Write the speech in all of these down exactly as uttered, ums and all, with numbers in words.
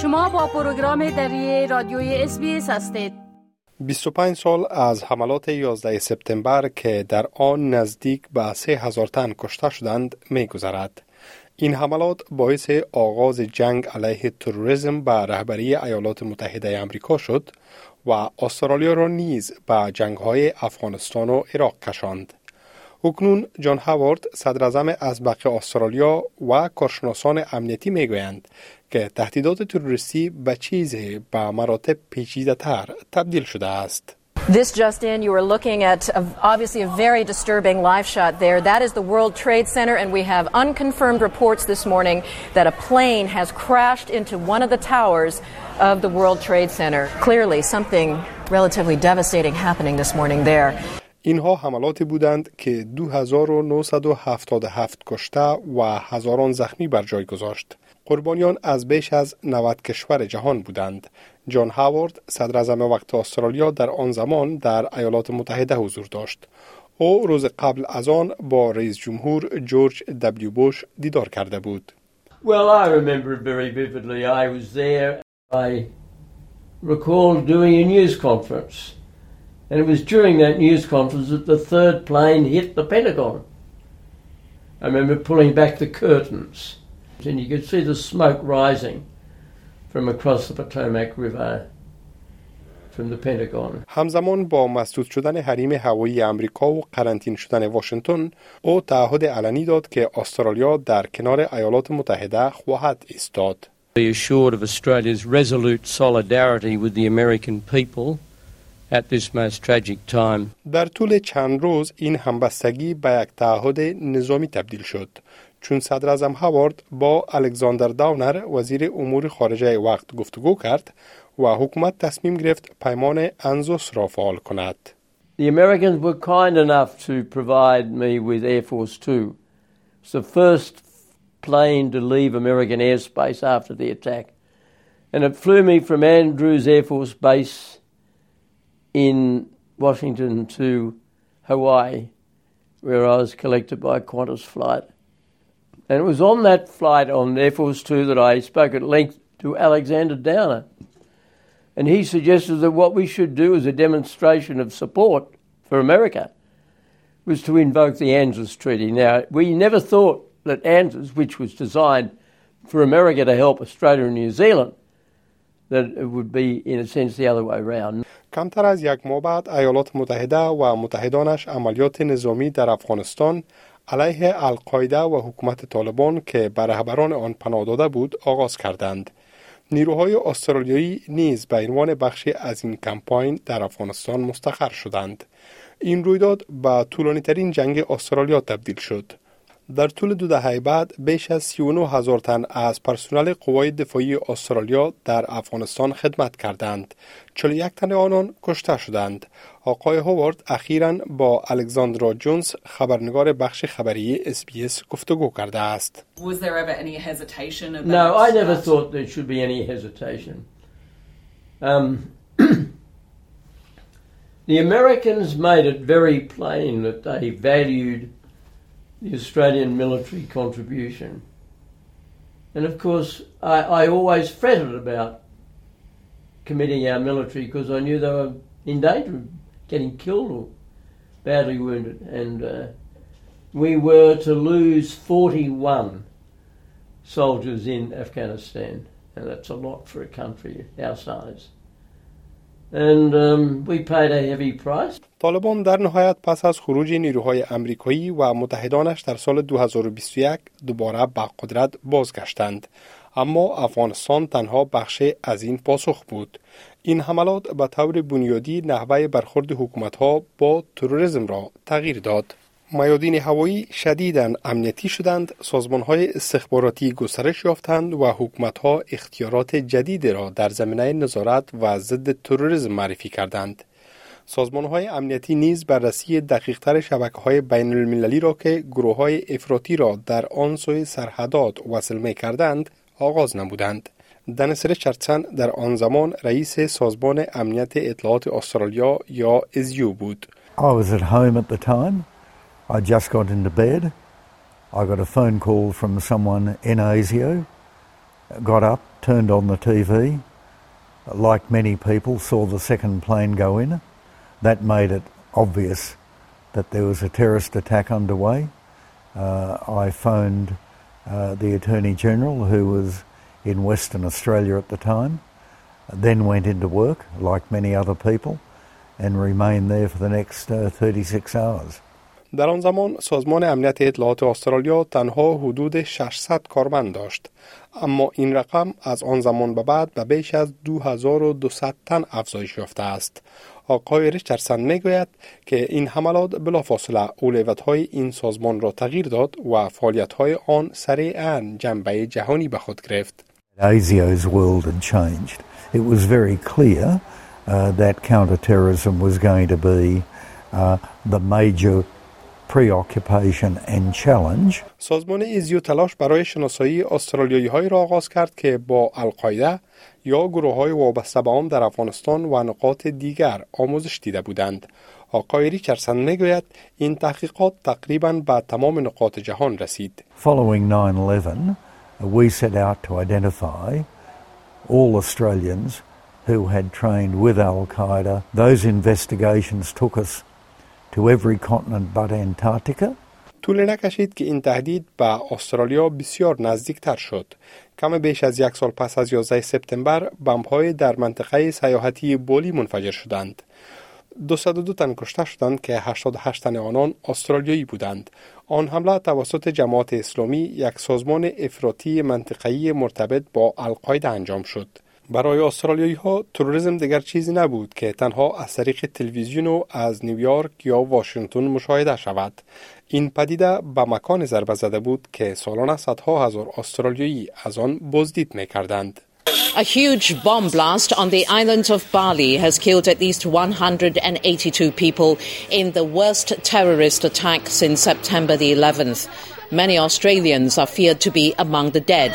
شما با پروگرام دری رادیوی اس بی اس هستید. بیست و پنج سال از حملات یازده سپتامبر که در آن نزدیک به سه هزار تن کشته شدند می گذرد. این حملات باعث آغاز جنگ علیه تروریسم به رهبری ایالات متحده آمریکا شد و استرالیا را نیز به جنگ‌های افغانستان و عراق کشاند. اکنون جان هاوارد صدر اعظم ازبق استرالیا و کارشناسان امنیتی میگویند که تهدیدات تروریستی به چیزی به مراتب پیچیده‌تر تبدیل شده است. This just in, you are looking at a, obviously a very disturbing live shot there. That is the World Trade Center, and we have unconfirmed reports this morning that a plane has crashed into one of the towers of the World Trade Center. Clearly something relatively devastating happening this morning there. اینها حملاتی بودند که دو هزار و نهصد و هفتاد و هفت کشته و هزاران زخمی بر جای گذاشت. قربانیان از بیش از نود کشور جهان بودند. جان هاوارد صدر اعظم وقت استرالیا در آن زمان در ایالات متحده حضور داشت. او روز قبل از آن با رئیس جمهور جورج دبلیو بوش دیدار کرده بود. Well, I remember it very vividly. I was there. I recall doing a news conference. And it was during that news conference that the third plane hit the Pentagon. I remember pulling back the curtains and you could see the smoke rising from across the Potomac River from the Pentagon. همزمان با مسدود شدن حریم هوایی آمریکا و قرنطینه شدن واشنگتن، او تعهد علنی داد که استرالیا در کنار ایالات متحده خواهد ایستاد. Be assured of Australia's resolute solidarity with the American people at this most tragic time. در طول چند روز این همبستگی به یک تعهد نظامی تبدیل شد، چون صدر اعظم هاوارد با الکساندر داونر وزیر امور خارجه وقت گفتگو کرد و حکومت تصمیم گرفت پیمان انزوس را فعال کند. The Americans were kind enough to provide me with Air Force Two. It's the first plane to leave American airspace after the attack. And it flew me from Andrews Air Force Base in Washington to Hawaii, where I was collected by Qantas flight. And it was on that flight on Air Force Two that I spoke at length to Alexander Downer. And he suggested that what we should do as a demonstration of support for America was to invoke the ANZUS Treaty. Now, we never thought that ANZUS, which was designed for America to help Australia and New Zealand, that it would be in a sense the other way around. کمتر از یک ماه بعد ایالات متحده و متحدانش عملیات نظامی در افغانستان علیه القاعده و حکومت طالبان که به رهبران آن پناه داده بود آغاز کردند. نیروهای استرالیایی نیز به عنوان بخشی از این کمپاین در افغانستان مستقر شدند. این رویداد به طولانی‌ترین جنگ استرالیا تبدیل شد. در طول دو دهه بعد بیش از سی و نه هزار تن از پرسنل قوای دفاعی استرالیا در افغانستان خدمت کردند. چهل و یک تن آنان کشته شدند. آقای هاوارد اخیراً با الکساندرا جونز خبرنگار بخش خبری اس بی اس گفتگو کرده است. Was there ever any hesitation about No, I never that? thought there should be any hesitation. Um, the Americans made it very plain that they valued the Australian military contribution. And of course, I, I always fretted about committing our military because I knew they were in danger of getting killed or badly wounded. And uh, we were to lose forty-one soldiers in Afghanistan. And that's a lot for a country our size. And um, we paid a heavy price. طالبان در نهایت پس از خروج نیروهای آمریکایی و متحدانش در سال دو هزار و بیست و یک دوباره به قدرت بازگشتند. اما افغانستان تنها بخشی از این پاسخ بود. این حملات به طور بنیادی نحوه برخورد حکومت‌ها با تروریسم را تغییر داد. میادین هوایی شدیداً امنیتی شدند، سازمان‌های استخباراتی گسترش یافتند و حکومت‌ها اختیارات جدید را در زمینه نظارت و ضد تروریسم معرفی کردند. سازمان‌های امنیتی نیز بررسی دقیق‌تر شبکه‌های بین‌المللی را که گروه‌های افراطی را در آن سوی سرحدات وصل می‌کردند آغاز نمودند. دنیس ریچاردسون در آن زمان رئیس سازمان امنیت اطلاعات استرالیا یا ازیو بود. I was at home at the time. I just got into bed. I got a phone call from someone in ASIO. Got up, turned on the T V. Like many people, saw the second plane go in. That made it obvious that there was a terrorist attack underway. Uh, I phoned uh, the Attorney General, who was in Western Australia at the time, then went into work, like many other people, and remained there for the next uh, thirty-six hours. در آن زمان سازمان امنیت اطلاعات استرالیا تنها حدود ششصد کارمند داشت، اما این رقم از آن زمان به بعد به بیش از دو هزار و دویست تن افزایش یافته است. آقای ریچاردسون میگوید که این حملات بلافاصله اولویت‌های این سازمان را تغییر داد و فعالیت‌های آن سریعاً جنبه جهانی به خود گرفت. A S I O's world had changed. It was very clear uh, that counter-terrorism was going to be uh, the major preoccupation and challenge. سازمان ایزیو تلاش برای شناسایی استرالیایی‌هایی را آغاز کرد که با القاعده یا گروه‌های وابسته به آن در افغانستان و نقاط دیگر آموزش دیده بودند. آقای ریچاردسون میگوید این تحقیقات تقریباً به تمام نقاط جهان رسید. Following nine eleven, we set out to identify all Australians who had trained with Al-Qaeda. Those investigations took us to every continent but Antarctica. طول نکشید که این تهدید به استرالیا بسیار نزدیکتر شد. کم بیش از یک سال پس از یازده سپتامبر بمب‌های در منطقه سیاحتی بولی منفجر شدند. دویست و دو تن کشته شدند که هشتاد و هشت تن آنان استرالیایی بودند. آن حمله توسط جماعت اسلامی، یک سازمان افراطی منطقه‌ای مرتبط با القاعده انجام شد. برای استرالیایی‌ها تروریسم دیگر چیزی نبود که تنها از طریق تلویزیون و از نیویورک یا واشنگتن مشاهده شود. این پدیده به مکان ضربه زده بود که سالانه صدها هزار استرالیایی از آن بازدید می‌کردند. A huge bomb blast on the island of Bali has killed at least one hundred eighty-two people in the worst terrorist attack since September the eleventh. Many Australians are feared to be among the dead.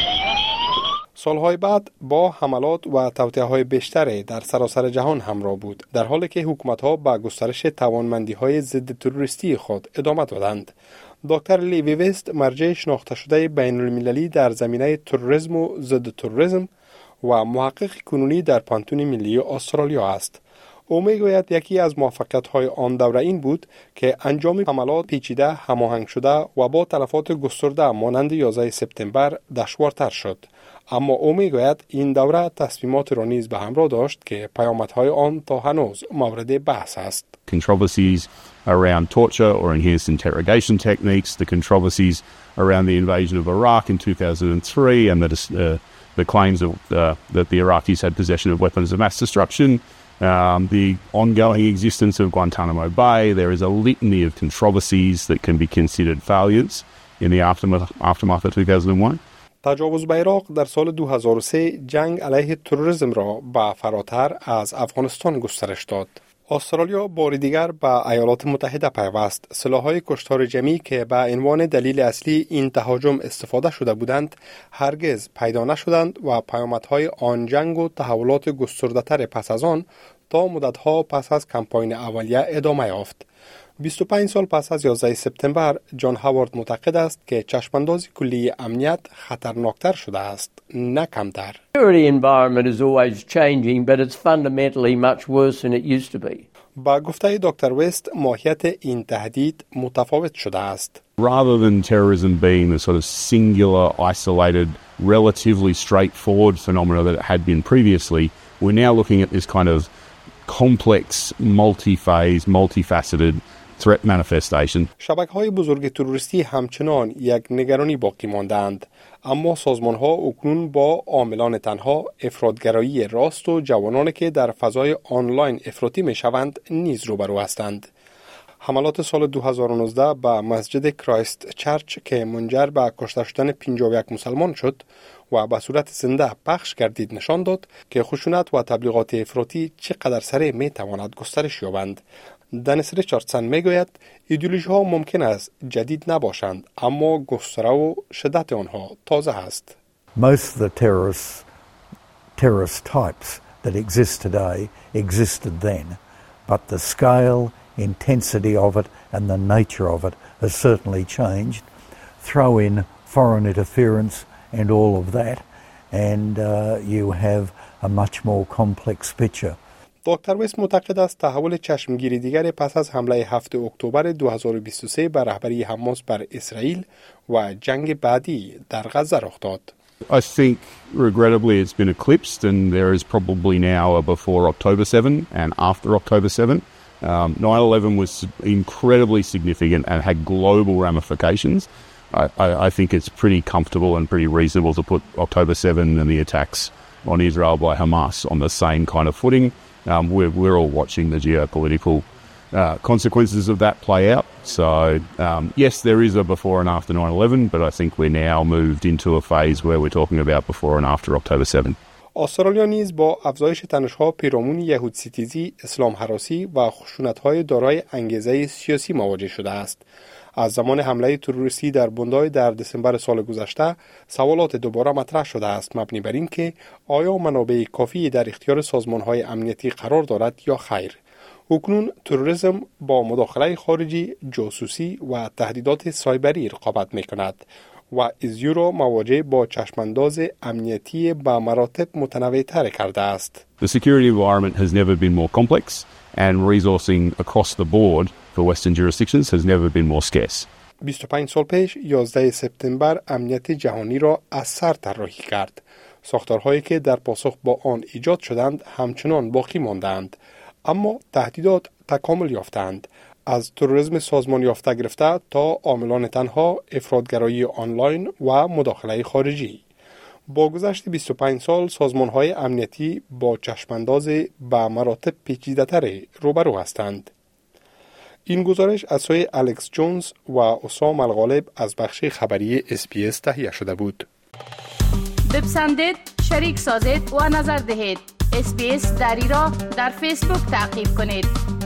سالهای بعد با حملات و توطئه‌های بیشتری در سراسر جهان همراه بود، در حالی که حکومت‌ها با گسترش توانمندی‌های ضد تروریستی خود ادامه دادند. دکتر لیوی وست، مرجع شناخته شده بین‌المللی در زمینه تروریسم و ضد تروریسم و محقق کنونی در پانتون ملی استرالیا است. او میگوید یکی از موفقیت‌های آن دوره این بود که انجام حملات پیچیده، هماهنگ شده و با تلفات گسترده مانند یازده سپتامبر دشوارتر شد. اما او میگوید این دوره تصمیمات را نیز به همراه داشت که پیامدهای آن تا هنوز مورد بحث است. Controversies around torture or enhanced interrogation techniques, the controversies around the invasion of Iraq in two thousand three and the, uh, the claims of, uh, that the Iraqis had possession of weapons of mass destruction, um, the ongoing existence of Guantanamo Bay. There is a litany of controversies that can be considered failures in the aftermath, aftermath of two thousand one. تجاوز به عراق در سال دو هزار و سه جنگ علیه تروریسم را به فراتر از افغانستان گسترش داد. استرالیا بار دیگر به ایالات متحده پیوست. سلاح‌های کشتار جمعی که به عنوان دلیل اصلی این تهاجم استفاده شده بودند، هرگز پیدا نشدند و پیامدهای آن جنگ و تحولات گسترده‌تر پس از آن تا مدت‌ها پس از کمپاین اولیه ادامه یافت. بیست و پنج سال پس از یازده سپتامبر، جان هاوارد معتقد است که چشمانداز کلی امنیت خطرناکتر شده است، نه کمتر. The security environment is always changing, but it's fundamentally much worse than it used to be. با گفته دکتر وست، ماهیت این تهدید متفاوت شده است. Rather than terrorism being the sort of singular, isolated, relatively straightforward phenomena that it had been previously, we're now looking at this kind of complex, multi-phase, multifaceted threat manifestation. شبکه‌های بزرگ تروریستی همچنان یک نگرانی باقی ماندند، اما سازمان‌ها اکنون با عاملان تنها، افراط‌گرایی راست و جوانانی که در فضای آنلاین افراطی می‌شوند نیز روبرو هستند. حملات سال دو هزار و نوزده به مسجد کرایست چرچ که منجر به کشته شدن پنجاه و یک مسلمان شد و به صورت زنده پخش گردید نشان داد که خشونت و تبلیغات افراطی چقدر سریع می‌تواند گسترش یابند. دنیس ریچاردسون میگوید ایدئولوژی ها ممکن است جدید نباشند، اما گستره و شدت آنها تازه است. Most of the terrorist terrorist types that exist today existed then, but the scale, intensity of it and the nature of it has certainly changed. Throw in foreign interference and all of that, and uh, you have a much more complex picture. دکتر ویس معتقد است تحول چشمگیری دیگر پس از حمله هفت اکتبر دو هزار و بیست و سه بر رهبری حماس بر اسرائیل و جنگ بعدی در غزه رخ داد. I think, regrettably, it's been eclipsed, and there is probably now a before October seventh and after October seventh. Um, nine eleven was incredibly significant and had global ramifications. I, I, I think it's pretty comfortable and pretty reasonable to put October seventh and the attacks on Israel by Hamas on the same kind of footing. Um, we're, we're all watching the geopolitical uh, consequences of that play out. So, um, yes, there is a before and after nine eleven, but I think we're now moved into a phase where we're talking about before and after October seventh. استرالیا نیز با افزایش تنش‌ها پیرامون یهود ستیزی، اسلام هراسی و خشونت‌های دارای انگیزه سیاسی مواجه شده است. از زمان حمله تروریستی در بوندای در دسامبر سال گذشته سوالات دوباره مطرح شده است مبنی بر این که آیا منابع کافی در اختیار سازمان‌های امنیتی قرار دارد یا خیر. اکنون تروریسم با مداخله خارجی، جاسوسی و تهدیدات سایبری رقابت می‌کند و ایزیو را مواجه با چشمانداز امنیتی به مراتب متنوع‌تر کرده است. The security environment has never been more complex and resourcing across the board for Western jurisdictions has never been more scarce. بیست و پنج سال پیش یازده سپتامبر امنیت جهانی را از سر طراحی کرد. ساختارهایی که در پاسخ با آن ایجاد شدند همچنان باقی ماندند، اما تهدیدات تکامل یافتند. از تروریسم سازمان یافته گرفته تا عاملان تنها، افراطگرایی آنلاین و مداخله خارجی. با گذشت بیست و پنج سال سازمان‌های امنیتی با چشمانداز به مراتب پیچیده‌تر روبرو هستند. این گزارش از سوی الکس جونز و اسام الغالب از بخش خبری اس بی اس تهیه شده بود. بپسندید، شریک سازید و نظر دهید. اس بی اس دری را در فیسبوک تعقیب کنید.